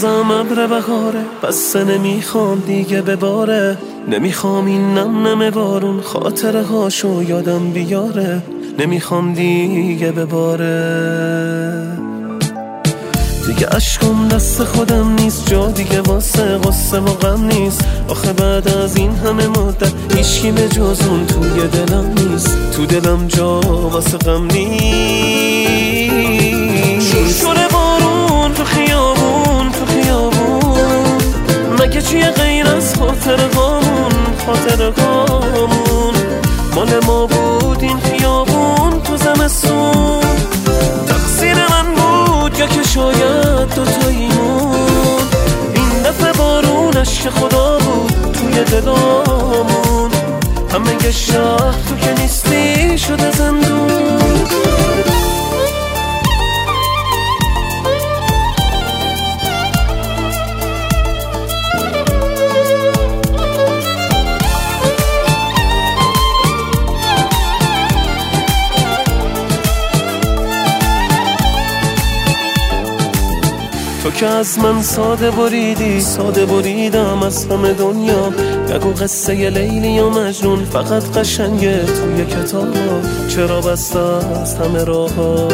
روزم ابر بهاره، پس نمیخوام دیگه بباره. نمیخوام این نم بارون خاطره هاشو یادم بیاره. نمیخوام دیگه بباره. دیگه عشقم دست خودم نیست، جا دیگه واسه غصه و غم نیست. آخه بعد از این همه مدت هیچکی به جز اون توی دلم نیست. تو دلم جا واسه غم نیست. شوره بارون تو خیابون، تو خیابون، مگه چیه غیر از خاطره هامون؟ خاطره هامون مال ما بود این خیابون تو زمستون. تقصیر من بود یا که شاید دوتاییمون. این دفعه بارونش که خدا بود توی دلامون. همه شهر تو که نیستی شده زندون. تو که از من ساده بریدی، ساده بریدم از همه دنیا. بگو قصه لیلی یا مجنون فقط قشنگه توی کتاب. چرا بسته است همه راه‌ها؟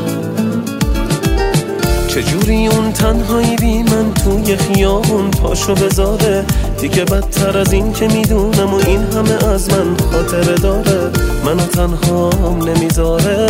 چجوری اون تنهایی بی من توی خیابون پاشو بذاره؟ دیگه بدتر از این که میدونم و این همه از من خاطره داره. منو تنهام نمیذاره.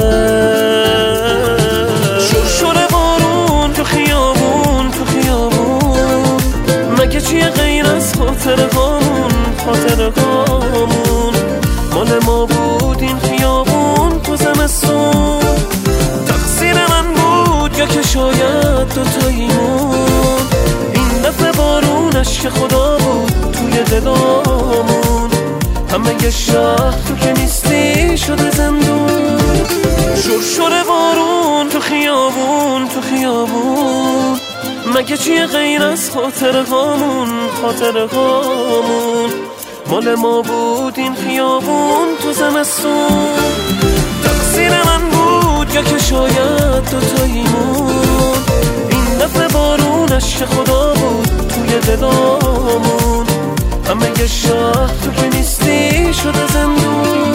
شوره بارون تو خیابون، تو خیابون، مگه چیه غیر از خاطره هامون؟ خاطره هامون مال ما بود این خیابون تو زمستون. تقصیر من بود یا که شاید دوتاییمون. این دفعه بارونش که خدا بود توی دلامون. همه شهر تو که نیستی شده زندون. شوره بارون تو خیابون، تو خیابون، مگه چیه غیر از خاطره هامون؟ خاطره هامون مال ما بود این خیابون تو زمستون. تقصیر من بود یا که شاید دوتاییمون. این دفعه بارونش که خدا بود توی دلامون. همه شهر تو که نیستی شده زندون.